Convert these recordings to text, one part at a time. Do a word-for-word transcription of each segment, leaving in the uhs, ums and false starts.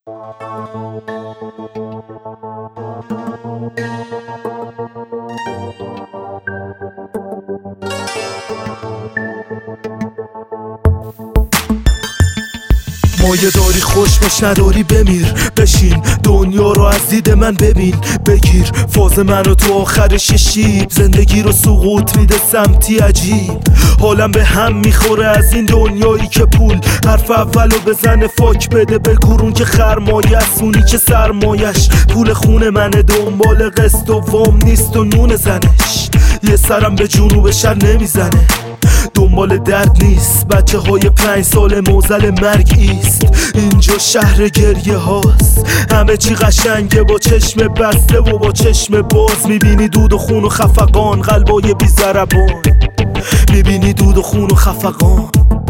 مایه داری خوش باش نداری بمیر، بشین دنیا رو از دید من ببین، بگیر فاز منو تو آخرش شیب، زندگی رو سقوط میده سمتی عجیب. حالم به هم میخوره از این دنیایی که پول حرف اولو بزنه فاک بده به گورون که خرمایه است، اونی که سرمایش پول خونه منه، دنبال قسط و وام نیست و نون زنش، یه سرم به جنوب شهر نمیزنه، دنبال درد نیست، بچه های پنج سال موزل مرگ ایست، اینجا شهر گریه هاست، همه چی قشنگه با چشم بسته و با چشم باز، میبینی دود و خون و خفقان، قلبای بی ضربان، میبینی دود و خون و خفقان.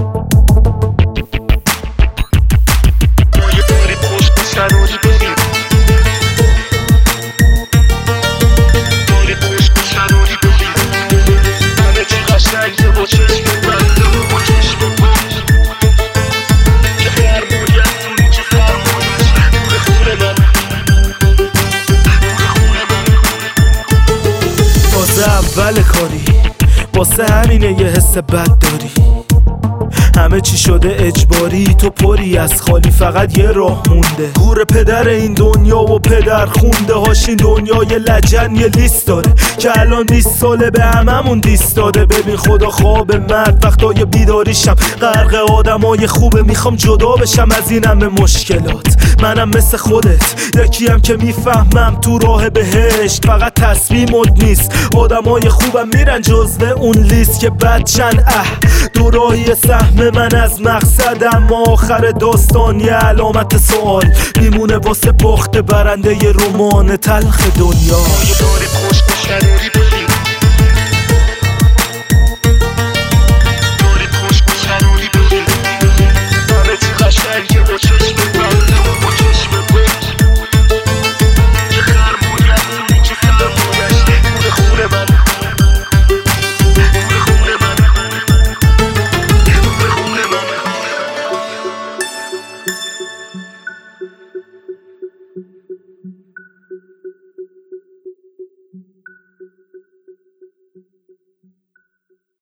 اول کاری واسه همینه یه حس بد داری، همه چی شده اجباری، تو پری از خالی فقط یه راه مونده، گور پدر این دنیا و پدر خونده هاش این دنیا یه لجن یه لیست داره که الان بیست ساله به هممون دیست داده. ببین خدا خواب مرد وقتای بیداریشم غرق آدمای خوبه، میخوام جدا بشم از این همه مشکلات، منم مثل خودت یکیم که میفهمم تو راه بهشت فقط تصمیمت نیست، آدمای خوبم میرن جزوه اون لیست که بدشن. اه دو راهی سهم من از مقصدم، آخر داستان یه علامت سوال میمونه واسه باخت برنده ی رمان تلخ دنیا.